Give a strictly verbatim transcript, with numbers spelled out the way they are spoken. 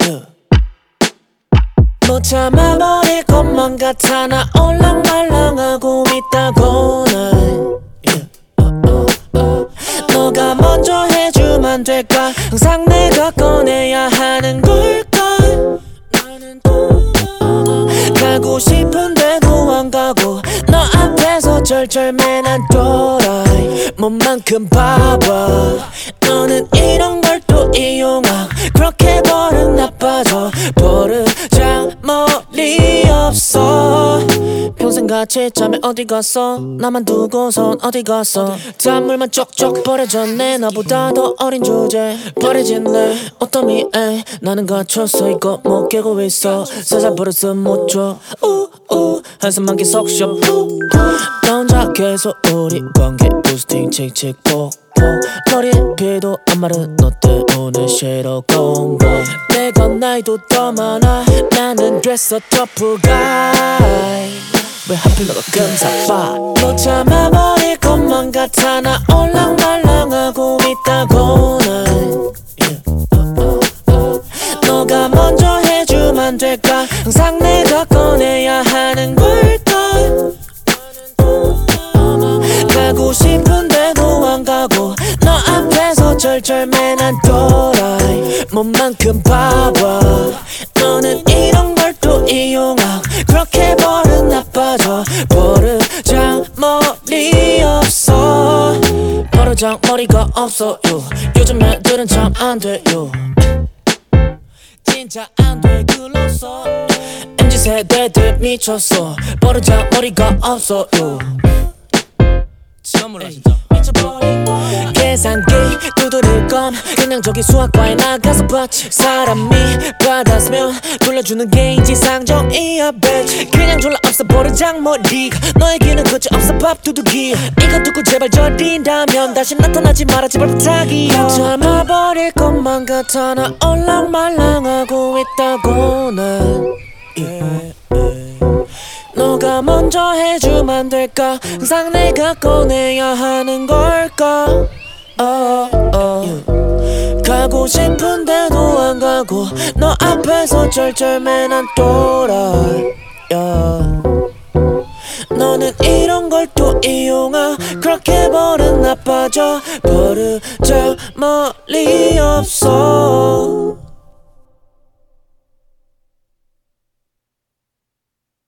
yeah. 못 참아버릴 것만 같아 나 올랑말랑하고 있다고는 yeah. uh, uh, uh. 너가 먼저 해주면 될까 항상 내가 꺼내야 하는 걸까 가고 싶은데도 안 가고 너 앞에서 절절매난 또라이 몸만큼 바보 너는 이런 걸 또 이용하고 그렇게 버릇 나빠져 버릇장 머리 없어 평생 같이 잠에 어디 갔어 나만 두고선 어디 갔어 단물만 쪽쪽 버려졌네 나보다 더 어린 주제 버려진 내 어떠미에 나는 갇혀서 이거 못 깨고 있어 살살 버릇은 못줘 우우 한숨만 계속 쉬어 나 혼자 계속 우리 관계 부스팅 칙칙폭폭 머리에 피도 안 마른 너 때문에 싫어 공공 내가 나이도 더 많아 나는 드레서 터프 가이 왜 하필 너가 끔사빠 못 참아버릴 것만 같아 나 올랑말랑하고 있다고는 yeah. uh, uh, uh. 너가 먼저 해주면 될까 항상 내가 꺼내야 하는 걸까 가고 싶은데도 안 가고 너 앞에서 절절매난 또라이 몸만큼 바보 너는 이런 걸 또 이용하고 그렇게 버릇 나빠져 버릇장 머리 없어 버릇장 머리가 없어요 요즘 애들은 참 안 돼요 진짜 안 돼 글렀어 엠지 세대들 미쳤어 버릇장 머리가 없어요 진짜 몰라 진짜 미쳐버린 거야 계산기 두드릴 건 그냥 저기 수학과에 나가서 봤지 사람이 받았으면 돌려주는 게 인지상정이야 bitch 그냥 졸라 없어 버릇장 머리가 너에게는 그치 없어 밥 두둑이 이거 듣고 제발 저린다면 다시 나타나지 마라 제발 부탁이야 참아버릴 것만 같아 나 올랑말랑하고 있다고는 yeah. 너가 먼저 해주면 될까 항상 내가 꺼내야 하는 걸까 oh, oh. yeah. 가고 싶은데도 안 가고 너 앞에서 절절매난 또라이 yeah. 너는 이런 걸 또 이용하 그렇게 버릇 나빠져 버릇장 머리 없어